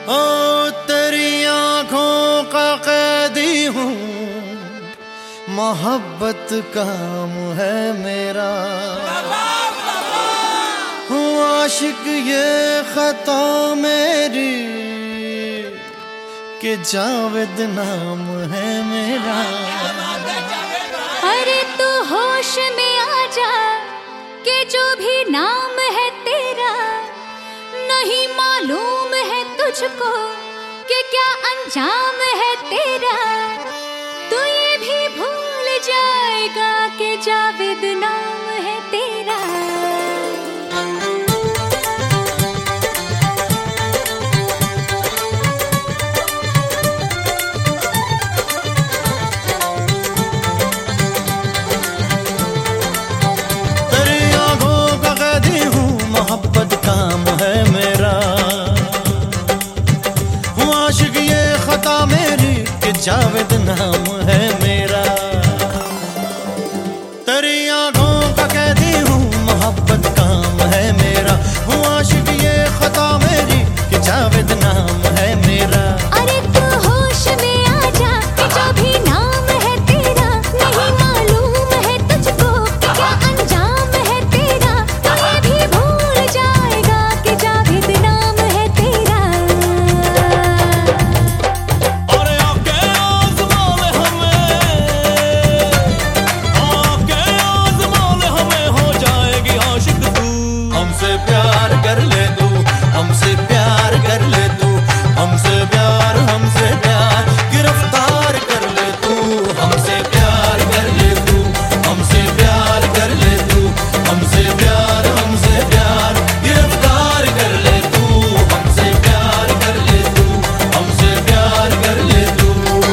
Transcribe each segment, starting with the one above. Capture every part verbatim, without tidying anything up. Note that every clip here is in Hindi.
ओ तेरी आंखों का कैदी हूँ, मोहब्बत काम है मेरा। हूँ आशिक ये खता मेरी कि जावेद नाम है मेरा। अरे तू होश में आ जा कि जो भी नाम है तेरा, नहीं मालूम है तुझको कि क्या अंजाम है तेरा। तू ये भी भूल जाएगा कि जावेद नाम है तेरा। मोहब्बत काम है मेरा। हूँ आशिक ये खता मेरी कि जावेद नाम है मेरा। तेरी आंखों का कैदी हूँ, मोहब्बत काम है मेरा। हूँ आशिक ये खता मेरी कि जावेद नाम है मेरा। अरे तू होश में आ जा कि जो भी नाम है तेरा, नहीं मालूम है तुझको कि क्या अंजाम है तेरा। तू ये भी भूल जाएगा कि जावेद नाम है तेरा। अरे आके आज़मा ले हमें, आके आज़मा ले हमें, हो जाएगी आशिक तू। हमसे प्यार कर ले तू, हमसे प्यार कर ले तू, हमसे प्यार हमसे प्यार गिरफ्तार कर ले तू। हमसे प्यार कर ले तू, हमसे प्यार कर ले तू, हमसे प्यार हमसे प्यार गिरफ्तार कर ले तू। हमसे प्यार कर ले तू, हमसे प्यार कर ले तू।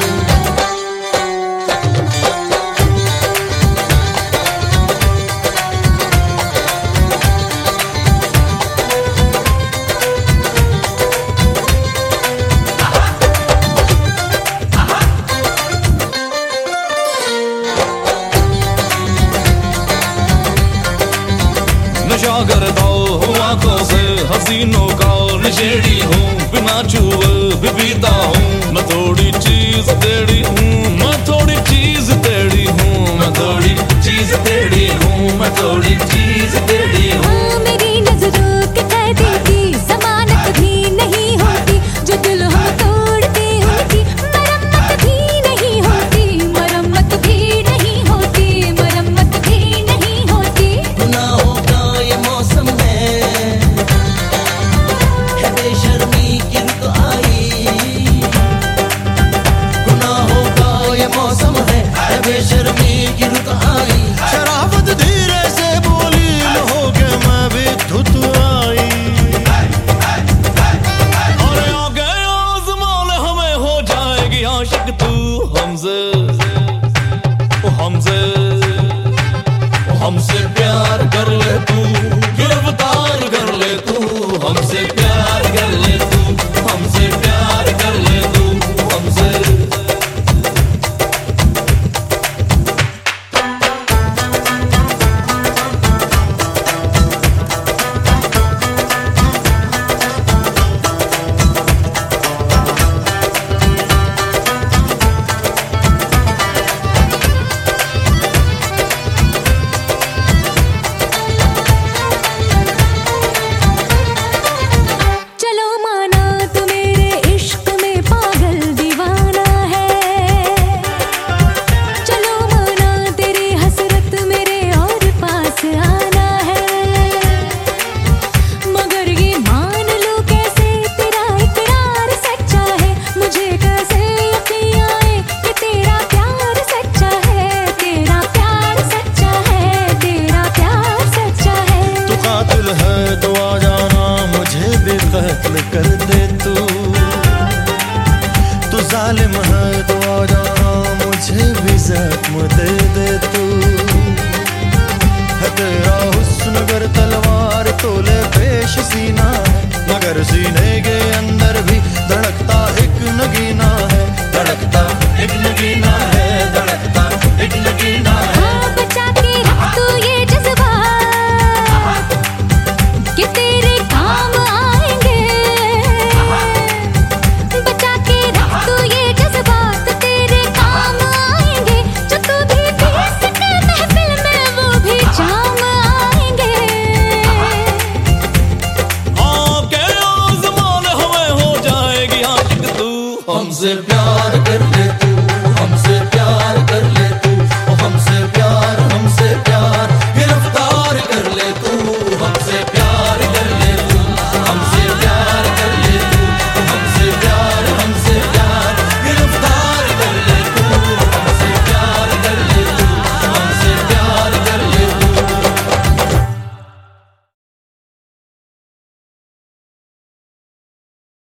नशा करता हूँ आंखों से हसीनों का नशेड़ी हूँ, बिना छुए भी पीता हूँ। मैं थोड़ी चीज तेरी हूँ, मैं थोड़ी चीज तेरी हूँ, मैं थोड़ी चीज तेरी हूँ, मैं थोड़ी चीज तेरी हूँ। मेरी नजरों के कैदी की जमानत भी नहीं होती, जो दिल हम तोड़ते उनकी मरम्मत भी नहीं होती, मरम्मत भी नहीं होती, मरम्मत भी नहीं होती। गुनाहों का ये मौसम है, है बेशर्मी की रुत आई। गुनाहों का ये मौसम है, है बेशर्मी की रुत आई। शराफत धीरे से बोली हो के मैं भी धुत आई। अरे आगे आज़मा ले हमें, हो जाएगी आशिक तू। हमसे हमसे हमसे प्यार कर ले तू, गिरफ्तार कर ले तू। हमसे प्यार कर ले तू, हमसे प्यार कर ले तू, हमसे। चलो माना तू मेरे इश्क में पागल दीवाना है, चलो माना तेरी हसरत मेरे और पास आना है। मगर ये मान लो कैसे तेरा इकरार सच्चा है, मुझे कैसे यकीन आए कि तेरा प्यार सच्चा है, तेरा प्यार सच्चा है, तेरा प्यार सच्चा है। तू कातिल है तो आ जाना, मुझे भी कत्ल कर दे तू। तू जालिम है तो आ जाना, मुझे भी जख्म दे दे तू। है तेरा हुस्न गर तलवार तोले पेश सीना है, मगर सीने के अंदर भी धड़कता एक नगीना है, धड़कता एक नगीना है।